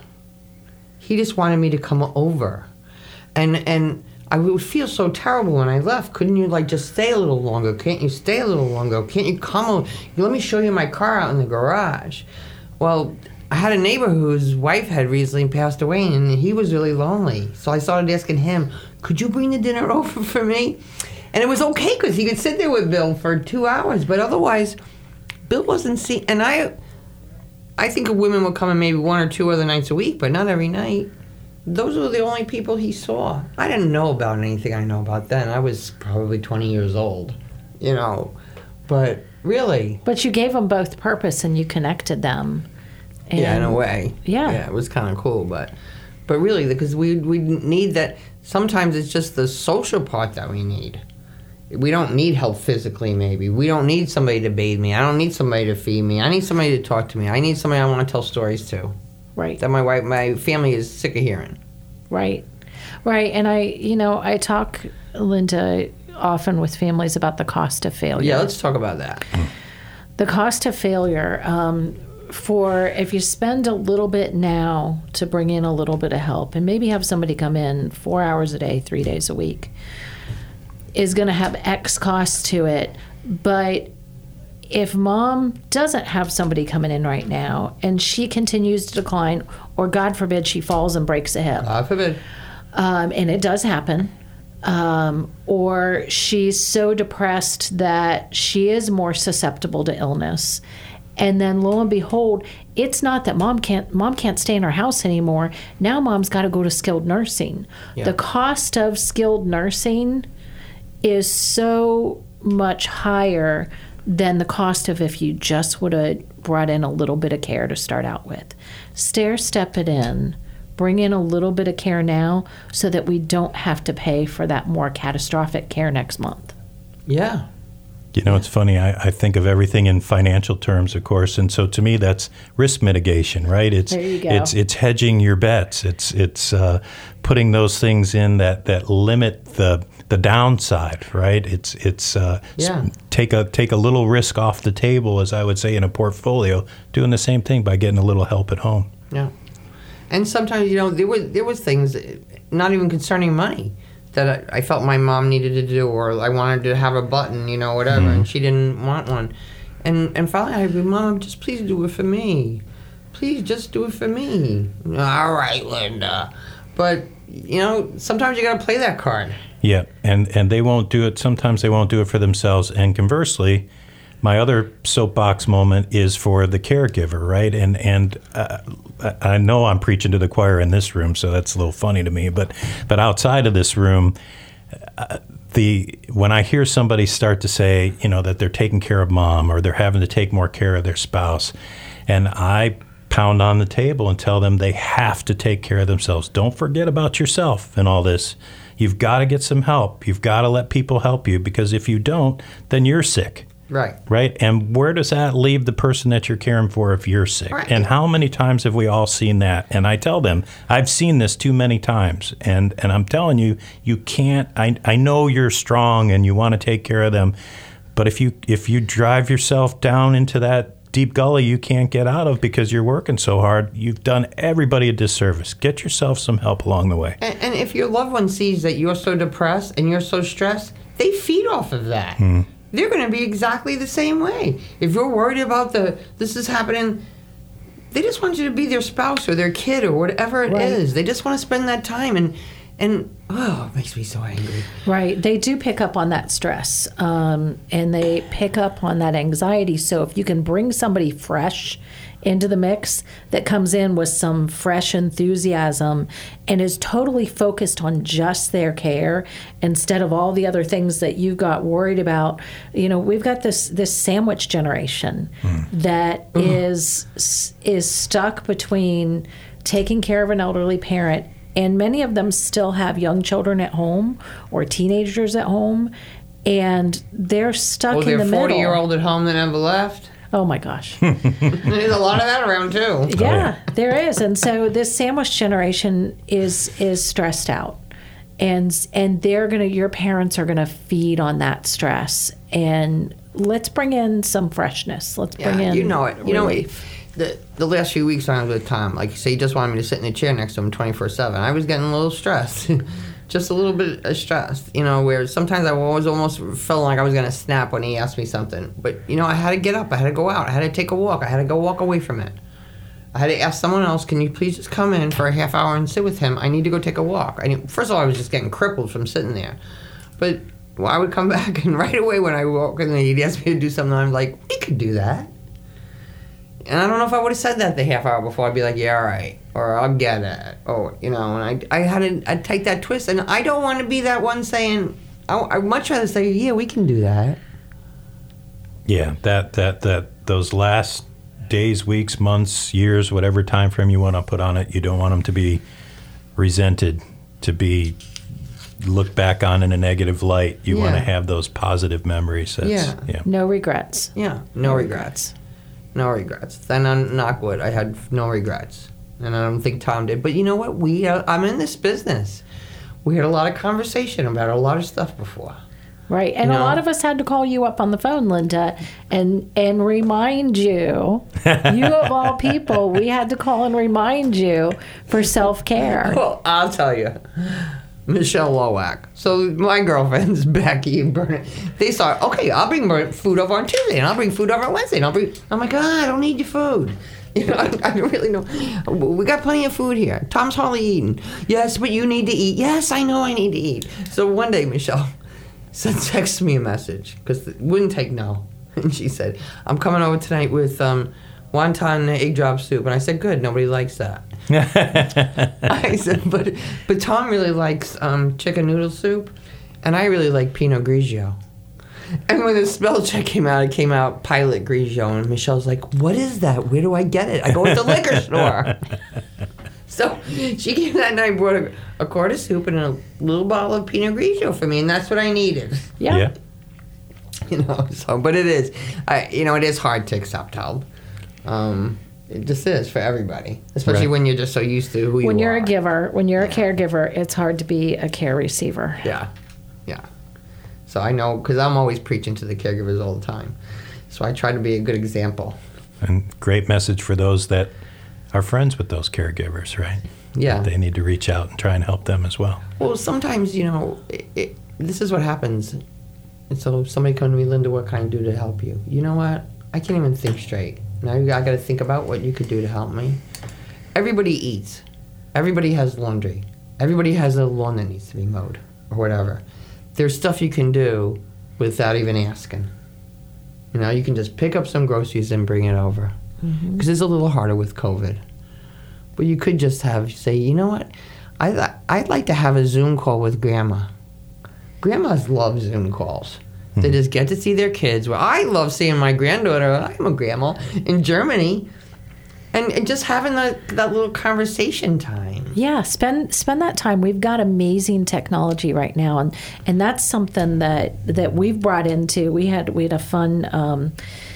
He just wanted me to come over, and and I would feel so terrible when I left. Couldn't you like just stay a little longer? Can't you stay a little longer? Can't you come over? Let me show you my car out in the garage. Well, I had a neighbor whose wife had recently passed away, and he was really lonely. So I started asking him, could you bring the dinner over for me? And it was okay because he could sit there with Bill for two hours. But otherwise, Bill wasn't seen. And I I think women would come in maybe one or two other nights a week, but not every night. Those were the only people he saw. I didn't know about anything I know about then. I was probably twenty years old, you know. But really. But you gave them both purpose and you connected them. And yeah, in a way. Yeah. Yeah, it was kind of cool, but but really, because we we need that. Sometimes it's just the social part that we need. We don't need help physically, maybe. We don't need somebody to bathe me. I don't need somebody to feed me. I need somebody to talk to me. I need somebody I want to tell stories to. Right. That my wife, my family is sick of hearing. Right. Right. And I, you know, I talk, Linda, often with families about the cost of failure. Yeah, let's talk about that. The cost of failure. Um, for if you spend a little bit now to bring in a little bit of help and maybe have somebody come in four hours a day, three days a week, is going to have X cost to it. But if mom doesn't have somebody coming in right now and she continues to decline, or God forbid she falls and breaks a hip. God forbid. Um, and it does happen. Um, or she's so depressed that she is more susceptible to illness. And then lo and behold, it's not that mom can't mom can't stay in her house anymore. Now mom's got to go to skilled nursing. Yeah. The cost of skilled nursing is so much higher than the cost of if you just would have brought in a little bit of care to start out with. Stair step it in. Bring in a little bit of care now so that we don't have to pay for that more catastrophic care next month. Yeah. You know, it's funny. I, I think of everything in financial terms, of course, and so to me, that's risk mitigation, right? It's There you go. it's it's hedging your bets. It's it's uh, putting those things in that, that limit the the downside, right? It's it's uh, Yeah. s- take a take a little risk off the table, as I would say, in a portfolio. Doing the same thing by getting a little help at home. Yeah. And sometimes, you know, there was there was things, not even concerning money, that I, I felt my mom needed to do, or I wanted to have a button, you know, whatever, Mm-hmm. and she didn't want one. And and finally I'd be, Mom, just please do it for me. Please just do it for me. All right, Linda. But, you know, sometimes you got to play that card. Yeah, and, and they won't do it. Sometimes they won't do it for themselves. And conversely, my other soapbox moment is for the caregiver, right? And and uh, I I know I'm preaching to the choir in this room, so that's a little funny to me. But but outside of this room, uh, the when I hear somebody start to say, you know, that they're taking care of mom or they're having to take more care of their spouse, and I pound on the table and tell them they have to take care of themselves. Don't forget about yourself in all this. You've got to get some help. You've got to let people help you, because if you don't, then you're sick. Right. Right? And where does that leave the person that you're caring for if you're sick? Right. And how many times have we all seen that? And I tell them, I've seen this too many times. And and I'm telling you, you can't, I, I know you're strong and you want to take care of them. But if you if you drive yourself down into that deep gully you can't get out of because you're working so hard, you've done everybody a disservice. Get yourself some help along the way. And, and if your loved one sees that you're so depressed and you're so stressed, they feed off of that. Hmm. They're going to be exactly the same way. If you're worried about the this is happening, they just want you to be their spouse or their kid or whatever it Right. is. They just want to spend that time, and and oh, it makes me so angry. Right. They do pick up on that stress, um, and they pick up on that anxiety. So if you can bring somebody fresh into the mix that comes in with some fresh enthusiasm and is totally focused on just their care instead of all the other things that you got worried about. You know, we've got this this sandwich generation that is is stuck between taking care of an elderly parent, and many of them still have young children at home or teenagers at home, and they're stuck Oh, in they're the middle. forty-year-old at home that never left. Oh my gosh. There's a lot of that around too. Yeah, there is. And so this sandwich generation is is stressed out. And and they're going to your parents are going to feed on that stress. And let's bring in some freshness. Let's bring Yeah, in you know it. You know, relief. the the last few weeks I was with Tom, like you say, he just wanted me to sit in the chair next to him twenty-four seven. I was getting a little stressed. Just a little bit of stress, you know, where sometimes I was almost felt like I was going to snap when he asked me something. But, you know, I had to get up. I had to go out. I had to take a walk. I had to go walk away from it. I had to ask someone else, can you please just come in for a half hour and sit with him? I need to go take a walk. I need, first of all, I was just getting crippled from sitting there. But well, I would come back, and right away when I walk in, he'd ask me to do something. I'm like, we could do that. And I don't know if I would have said that the half hour before. I'd be like, yeah, all right. Or I'll get it. Or, you know, and I, I had to I'd take that twist. And I don't want to be that one saying, I, I'd much rather say, yeah, we can do that. Yeah, that that that those last days, weeks, months, years, whatever time frame you want to put on it, you don't want them to be resented, to be looked back on in a negative light. You want to Yeah. have those positive memories. That's, Yeah. yeah. No regrets. Yeah, no regrets. No regrets. Then on Knockwood, I had no regrets. And I don't think Tom did. But you know what? We uh, I'm in this business. We had a lot of conversation about a lot of stuff before. Right. And You a know? lot of us had to call you up on the phone, Linda, and and remind you, you of all people, we had to call and remind you for self-care. Well, I'll tell you. Michelle Lowak. So my girlfriends, Becky and Bernard, they thought, okay, I'll bring Bern- food over on Tuesday, and I'll bring food over on Wednesday, and I'll bring... I'm like, ah, I don't need your food. You know, I, I really don't... We got plenty of food here. Tom's hardly eating. Yes, but you need to eat. Yes, I know I need to eat. So one day, Michelle sent text me a message, because it wouldn't take no. And she said, I'm coming over tonight with um, wonton egg drop soup. And I said, good, nobody likes that. I said, but but Tom really likes um, chicken noodle soup, and I really like Pinot Grigio. And when the spell check came out, it came out Pilot Grigio, and Michelle's like, what is that? Where do I get it? I go to the liquor store. So she came that night and brought a, a quart of soup and a little bottle of Pinot Grigio for me, and that's what I needed. Yeah. Yeah. You know, so, but it is, I, you know, it is hard to accept help. Um, it just is for everybody, especially Right. when you're just so used to who you are. When you're a giver, when you're Yeah. a caregiver, it's hard to be a care receiver. Yeah, yeah. So I know, because I'm always preaching to the caregivers all the time. So I try to be a good example. And great message for those that are friends with those caregivers, right? Yeah. They need to reach out and try and help them as well. Well, sometimes, you know, it, it, this is what happens. And so somebody come to me, Linda, what can I do to help you? You know what? I can't even think straight. Now I got to think about what you could do to help me. Everybody eats. Everybody has laundry. Everybody has a lawn that needs to be mowed or whatever. There's stuff you can do without even asking. You know, you can just pick up some groceries and bring it over. Because mm-hmm. it's a little harder with COVID. But you could just have, say, you know what? I th- I'd like to have a Zoom call with Grandma. Grandmas love Zoom calls. Mm-hmm. They just get to see their kids. Well, I love seeing my granddaughter, I'm a grandma, in Germany. And, and just having that, that little conversation time. Yeah, spend spend that time. We've got amazing technology right now, and, and that's something that, that we've brought into. We had we had a fun um,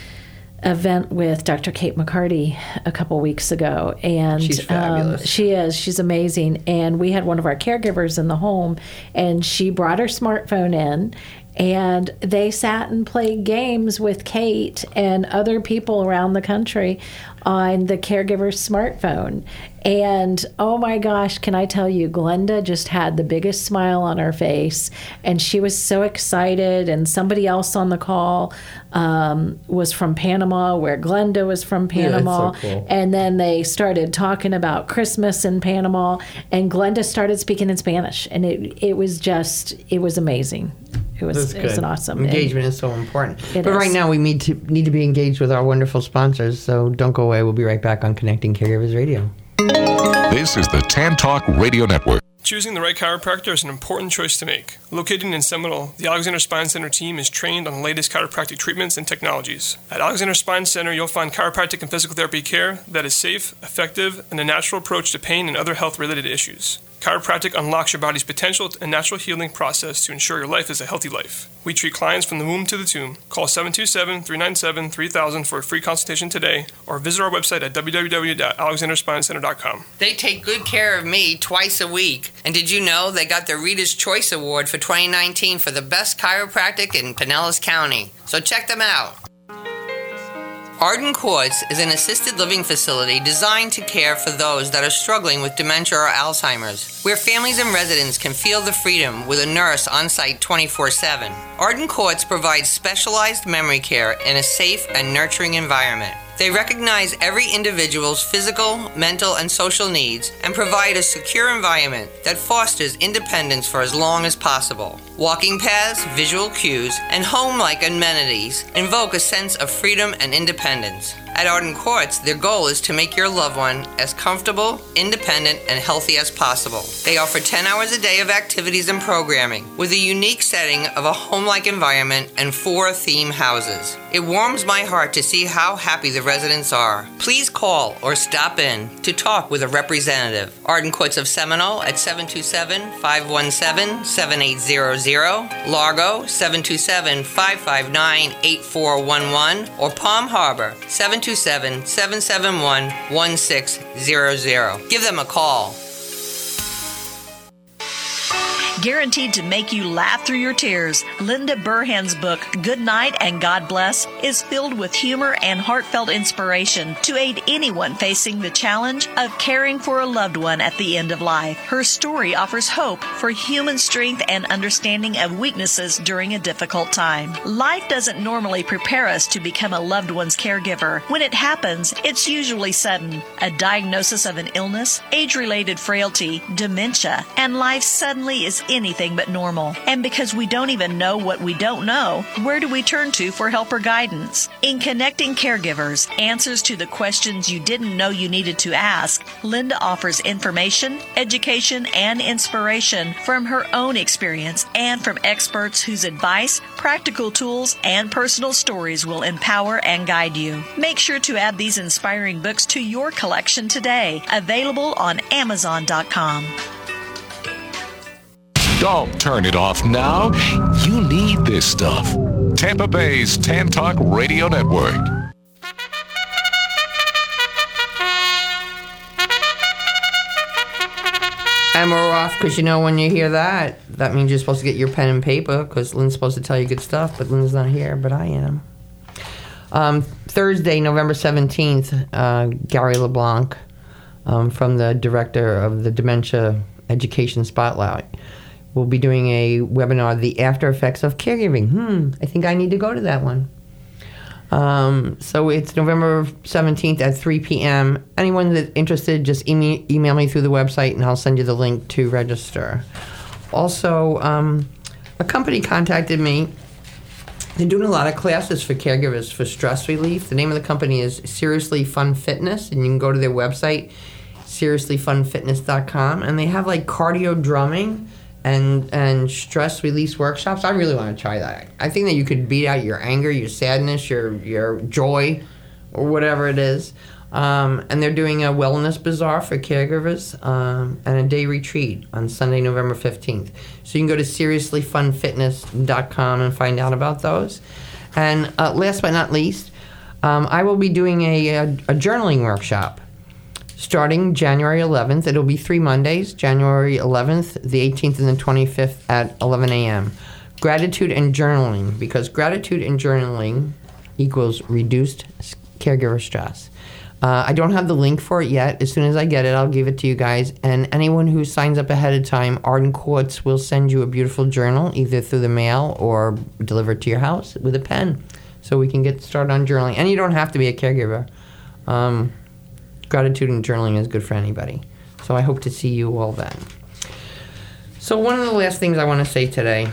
event with Doctor Kate McCarty a couple weeks ago, and she's fabulous. Um, she is. She's amazing. And we had one of our caregivers in the home, and she brought her smartphone in. And they sat and played games with Kate and other people around the country on the caregiver's smartphone. And oh my gosh, can I tell you, Glenda just had the biggest smile on her face, and she was so excited. And somebody else on the call um, was from Panama, where Glenda was from Panama. Yeah, that's so cool. And then they started talking about Christmas in Panama, and Glenda started speaking in Spanish, and it it was just it was amazing. It was, it was an awesome engagement is so important. It but is. right now we need to need to be engaged with our wonderful sponsors. So don't go away. We'll be right back on Connecting Caregivers Radio. This is the Tan Talk Radio Network. Choosing the right chiropractor is an important choice to make. Located in Seminole, the Alexander Spine Center team is trained on the latest chiropractic treatments and technologies. At Alexander Spine Center, you'll find chiropractic and physical therapy care that is safe, effective, and a natural approach to pain and other health-related issues. Chiropractic unlocks your body's potential and natural healing process to ensure your life is a healthy life. We treat clients from the womb to the tomb. Call seven two seven, three nine seven, three thousand for a free consultation today, or visit our website at w w w dot alexander spine center dot com. They take good care of me twice a week. And did you know they got the Reader's Choice Award for twenty nineteen for the best chiropractic in Pinellas County? So check them out. Arden Courts is an assisted living facility designed to care for those that are struggling with dementia or Alzheimer's, where families and residents can feel the freedom with a nurse on site twenty-four seven. Arden Courts provides specialized memory care in a safe and nurturing environment. They recognize every individual's physical, mental, and social needs and provide a secure environment that fosters independence for as long as possible. Walking paths, visual cues, and home-like amenities invoke a sense of freedom and independence. At Arden Courts, their goal is to make your loved one as comfortable, independent, and healthy as possible. They offer ten hours a day of activities and programming, with a unique setting of a home-like environment and four theme houses. It warms my heart to see how happy the residents are. Please call or stop in to talk with a representative. Arden Courts of Seminole at seven two seven, five one seven, seven eight zero zero, Largo seven two seven, five five nine, eight four one one, or Palm Harbor seven two seven, seven seven one, one six zero zero. Give them a call. Guaranteed to make you laugh through your tears, Linda Burhan's book, Good Night and God Bless, is filled with humor and heartfelt inspiration to aid anyone facing the challenge of caring for a loved one at the end of life. Her story offers hope for human strength and understanding of weaknesses during a difficult time. Life doesn't normally prepare us to become a loved one's caregiver. When it happens, it's usually sudden. A diagnosis of an illness, age-related frailty, dementia, and life suddenly is anything but normal. And because we don't even know what we don't know, where do we turn to for help or guidance? In Connecting Caregivers, Answers to the Questions You Didn't Know You Needed to Ask, Linda offers information, education, and inspiration from her own experience and from experts whose advice, practical tools, and personal stories will empower and guide you. Make sure to add these inspiring books to your collection today. Available on Amazon dot com. Don't turn it off now. You need this stuff. Tampa Bay's Tan Talk Radio Network. And we're off because, you know, when you hear that, that means you're supposed to get your pen and paper because Lynn's supposed to tell you good stuff, but Lynn's not here, but I am. Um, Thursday, November seventeenth, uh, Gary LeBlanc, um, from the director of the Dementia Education Spotlight, will be doing a webinar, The After Effects of Caregiving. Hmm, I think I need to go to that one. Um, so it's November seventeenth at three p.m. Anyone that's interested, just email, email me through the website and I'll send you the link to register. Also, um, a company contacted me. They're doing a lot of classes for caregivers for stress relief. The name of the company is Seriously Fun Fitness, and you can go to their website, seriously fun fitness dot com, and they have like cardio drumming and and stress release workshops. I really want to try that. I think that you could beat out your anger, your sadness, your your joy, or whatever it is. Um, and they're doing a wellness bazaar for caregivers um, and a day retreat on Sunday, November fifteenth. So you can go to seriously fun fitness dot com and find out about those. And uh, last but not least, um, I will be doing a, a, a journaling workshop starting January eleventh. It'll be three Mondays, January eleventh, the eighteenth, and the twenty-fifth at eleven a.m. Gratitude and journaling, because gratitude and journaling equals reduced caregiver stress. Uh, I don't have the link for it yet. As soon as I get it, I'll give it to you guys. And anyone who signs up ahead of time, Arden Quartz will send you a beautiful journal, either through the mail or delivered to your house with a pen, so we can get started on journaling. And you don't have to be a caregiver. Um, gratitude and journaling is good for anybody. So I hope to see you all then. So one of the last things I want to say today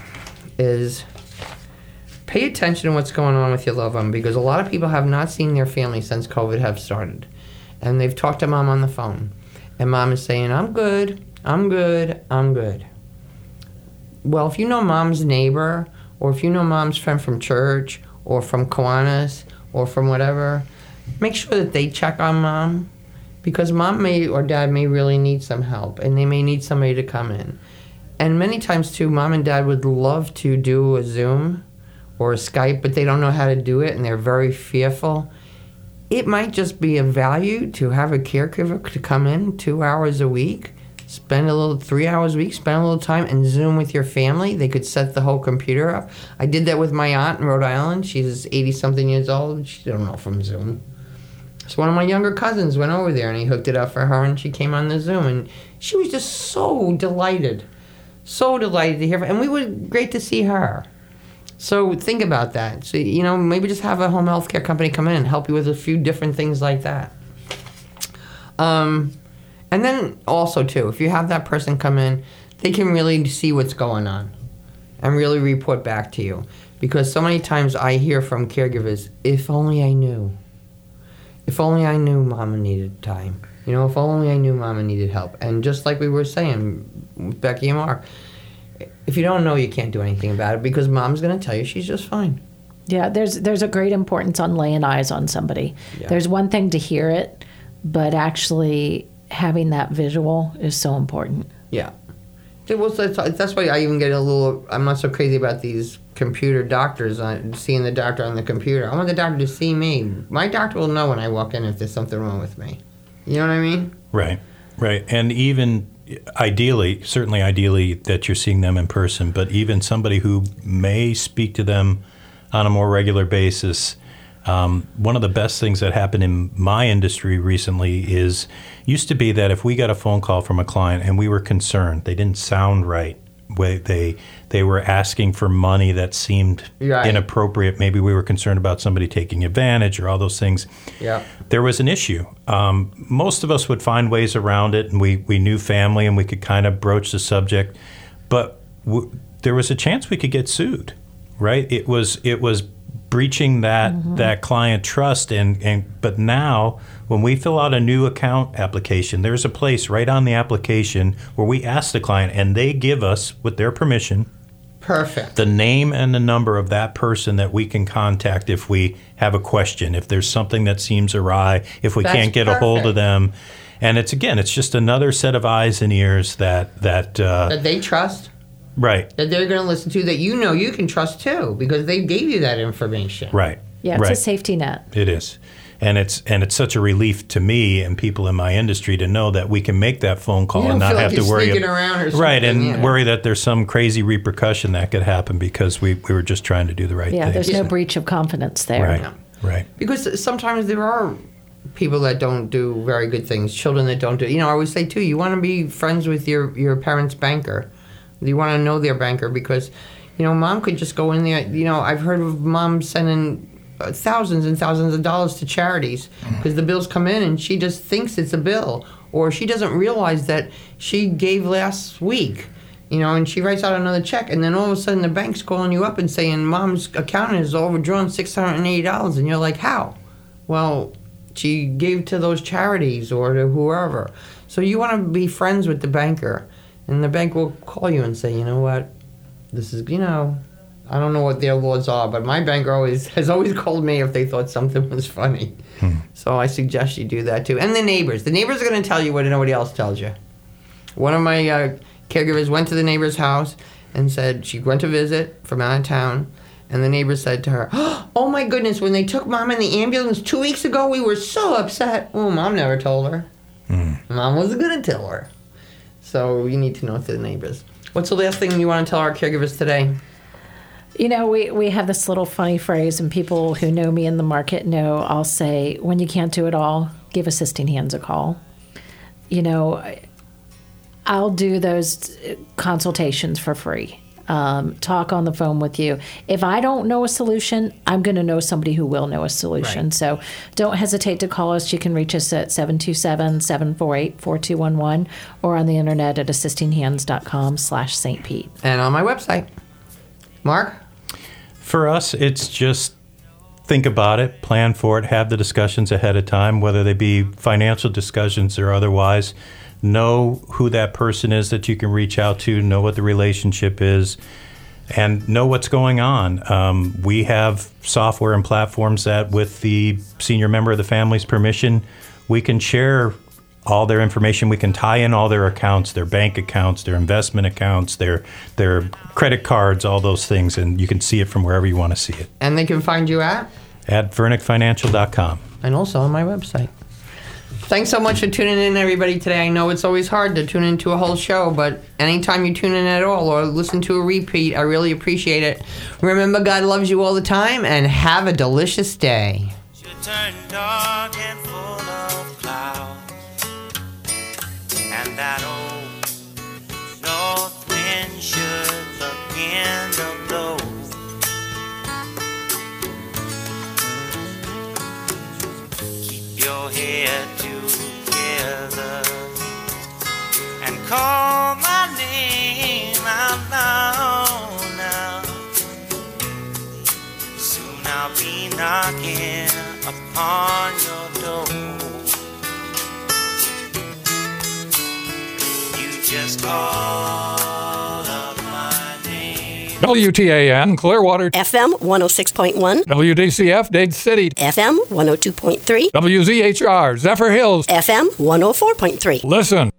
is pay attention to what's going on with your loved one, because a lot of people have not seen their family since COVID have started. And they've talked to mom on the phone. And mom is saying, I'm good, I'm good, I'm good. Well, if you know mom's neighbor, or if you know mom's friend from church, or from Kiwanis, or from whatever, make sure that they check on mom, because mom may or dad may really need some help, and they may need somebody to come in. And many times, too, mom and dad would love to do a Zoom or a Skype, but they don't know how to do it, and they're very fearful. It might just be of value to have a caregiver to come in two hours a week, spend a little, three hours a week, spend a little time, and Zoom with your family. They could set the whole computer up. I did that with my aunt in Rhode Island. She's eighty-something years old. She don't know from Zoom. So one of my younger cousins went over there, and he hooked it up for her, and she came on the Zoom, and she was just so delighted, so delighted to hear from her, and we were great to see her. So think about that. So, you know, maybe just have a home health care company come in and help you with a few different things like that. Um, and then also, too, if you have that person come in, they can really see what's going on and really report back to you. Because so many times I hear from caregivers, if only I knew. If only I knew Mama needed time. You know, if only I knew Mama needed help. And just like we were saying, Becky and Mark, if you don't know, you can't do anything about it, because mom's going to tell you she's just fine. Yeah, there's there's a great importance on laying eyes on somebody. Yeah. There's one thing to hear it, but actually having that visual is so important. Yeah. Well, that's, that's why I even get a little, I'm not so crazy about these computer doctors, on, seeing the doctor on the computer. I want the doctor to see me. My doctor will know when I walk in if there's something wrong with me. You know what I mean? Right, right. And even ideally, certainly ideally that you're seeing them in person, but even somebody who may speak to them on a more regular basis. Um, one of the best things that happened in my industry recently is, used to be that if we got a phone call from a client and we were concerned, they didn't sound right, they they were asking for money that seemed right. inappropriate, maybe we were concerned about somebody taking advantage or all those things, yeah. there was an issue. Um, most of us would find ways around it, and we, we knew family and we could kind of broach the subject. but w- there was a chance we could get sued, right? It was it was breaching that mm-hmm. that client trust, and, and but now when we fill out a new account application, there's a place right on the application where we ask the client, and they give us, with their permission, perfect, the name and the number of that person that we can contact if we have a question, if there's something that seems awry, if we That's can't get perfect. a hold of them. And it's, again, it's just another set of eyes and ears that... That, uh, that they trust. Right. That they're going to listen to, that you know you can trust too, because they gave you that information. Right. Yeah, it's right. a safety net. It is. And it's and it's such a relief to me and people in my industry to know that we can make that phone call You don't and not feel have like to you're worry sneaking ab- around or something, right, and yeah. worry that there's some crazy repercussion that could happen because we, we were just trying to do the right Yeah, thing. there's no breach of confidence there. Right. Yeah. Right. Because sometimes there are people that don't do very good things, children that don't do. You know, I always say too, you want to be friends with your your parents' banker. You want to know their banker because, you know, mom could just go in there. You know, I've heard of mom sending uh, thousands and thousands of dollars to charities because the bills come in and she just thinks it's a bill, or she doesn't realize that she gave last week. You know, and she writes out another check, and then all of a sudden the bank's calling you up and saying, Mom's account is overdrawn six hundred eighty dollars, and you're like, how? Well, she gave to those charities or to whoever. So you want to be friends with the banker, and the bank will call you and say, you know what, this is, you know, I don't know what their laws are, but my banker always has always called me if they thought something was funny. Hmm. So I suggest you do that too. And the neighbors. The neighbors are going to tell you what nobody else tells you. One of my uh, caregivers went to the neighbor's house and said she went to visit from out of town, and the neighbor said to her, oh my goodness, when they took Mom in the ambulance two weeks ago, we were so upset. Oh, Mom never told her. Mm. Mom wasn't going to tell her. So you need to know to the neighbors. What's the last thing you want to tell our caregivers today? You know, we, we have this little funny phrase, and people who know me in the market know I'll say, when you can't do it all, give Assisting Hands a call. You know, I'll do those consultations for free. Um, talk on the phone with you. If I don't know a solution, I'm going to know somebody who will know a solution. Right. So don't hesitate to call us. You can reach us at seven two seven, seven four eight, four two one one or on the internet at assistinghands.com slash Saint Pete. And on my website. Mark? For us, it's just think about it, plan for it, have the discussions ahead of time, whether they be financial discussions or otherwise. Know who that person is that you can reach out to, know what the relationship is, and know what's going on. Um, we have software and platforms that, with the senior member of the family's permission, we can share all their information. We can tie in all their accounts, their bank accounts, their investment accounts, their their credit cards, all those things, and you can see it from wherever you want to see it. And they can find you at? At vernick financial dot com. And also on my website. Thanks so much for tuning in, everybody, today. I know it's always hard to tune into a whole show, but anytime you tune in at all or listen to a repeat, I really appreciate it. Remember, God loves you all the time, and have a delicious day. You turn dark and full of clouds, and that old north wind should begin to blow. Keep your head together and call my name out loud now. Soon I'll be knocking upon your door. You just call up my name. W T A N Clearwater, F M one oh six point one, W D C F Dade City, F M one oh two point three, W Z H R Zephyr Hills, F M one oh four point three. Listen.